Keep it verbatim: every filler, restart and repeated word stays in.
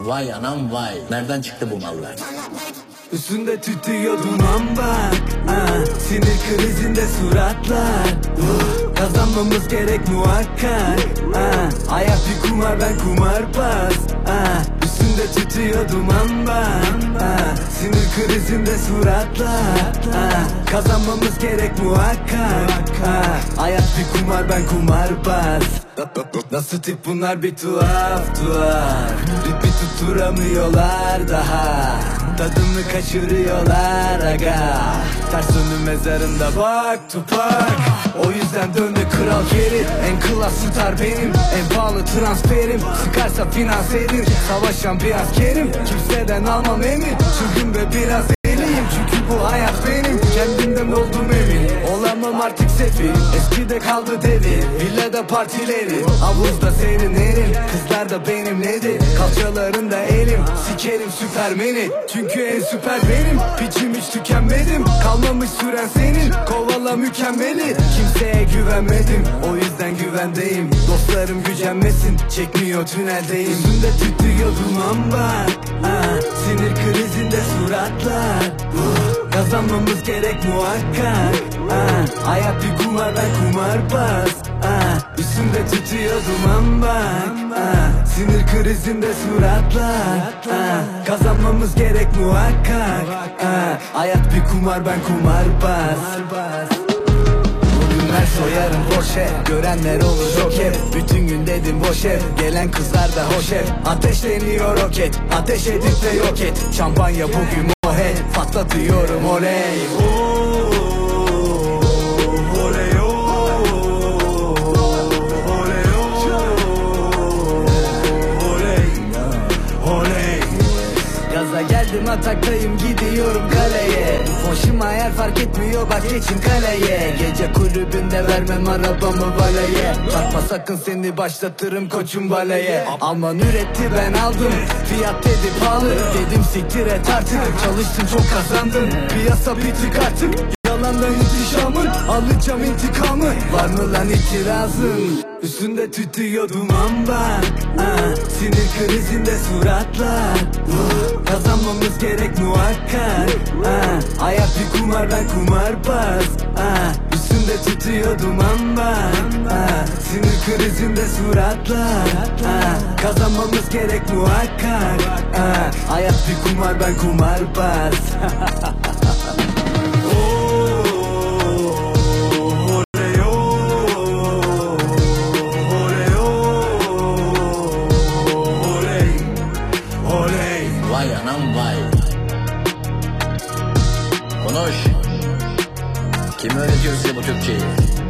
Vay anam vay, nereden çıktı bu mallar? Üstünde tütüyor duman bak, ah, sinir krizinde suratlar, uh, kazanmamız gerek muhakkak, ah, hayat bir kumar, ben kumarbaz, ah, üstünde tütüyor duman bak, ah, sinir krizinde suratlar, ah, kazanmamız gerek muhakkak, ah, hayat bir kumar, ben kumarbaz. Nasıl tip bunlar, bir tuhaf tuhaf, ripi tutturamıyorlar daha, tadını kaçırıyorlar aga. Ters döndü mezarında bak Tupak. O yüzden döndü kral geri. En klas star benim, en pahalı transferim. Sıkarsa finans edin, savaşan bir askerim. Kimseden almam emir, çılgın ve biraz deliyim. Çünkü bu hayat benim, kendimden oldum emin. Olamam artık sefil, eskide kaldı devir. Villada partileri, havuzda serinlerim. Kızlar da benim nedir, kalçalarında elim. Sikerim süpermeni, çünkü en süper benim. Piçim hiç tükenmedim, kalmamış süren senin. Kovala mükemmeli, kimseye güvenmedim. O yüzden güvendeyim, dostlarım gücenmesin. Çekmiyor tüneldeyim, üstünde tütüyor duman bak, ah, sinir krizinde suratlar, uh, kazanmamız gerek muhakkak, ah, hayat bir kumar, ben kumarbaz, ah, üstünde tütüyor duman bak, ah, sinir krizinde suratlar, ah, kazanmamız gerek muhakkak, ah, hayat bir kumar, ben kumarbaz. Bugünler soyarım Porsche, görenler olur yok hep. Bütün gün dedim boş ev, gelen kızlar da hoş hep. Ateşleniyor roket, ateş edip de yok et. Şampanya bugün o he, patlatıyorum oley. Gaza geldim, ataktayım, gidiyorum kaleye. Hoşuma yer fark etmiyor, bak geçin kaleye. Gece kulübünde vermem arabamı baleye. Takma sakın, seni başlatırım koçum baleye. Aman üretti, ben aldım, fiyat dedi pahalı. Dedim siktir et artık, çalıştım çok kazandım. Piyasa bitik artık, yalandan intişamın, alacağım intikamı. Var mı lan itirazın? Üstünde tütüyor duman bak, ah, sinir krizinde suratlar, uh, kazanmamız gerek muhakkak, ah, hayat bir kumar, ben kumarbaz, ah, üstünde tütüyor duman bak, ah, sinir krizinde suratlar, ah, kazanmamız gerek muhakkak, ah, hayat bir kumar, ben kumarbaz. Vay anam vay. Konuş. Kim öğretiyor size bu Türkçeyi?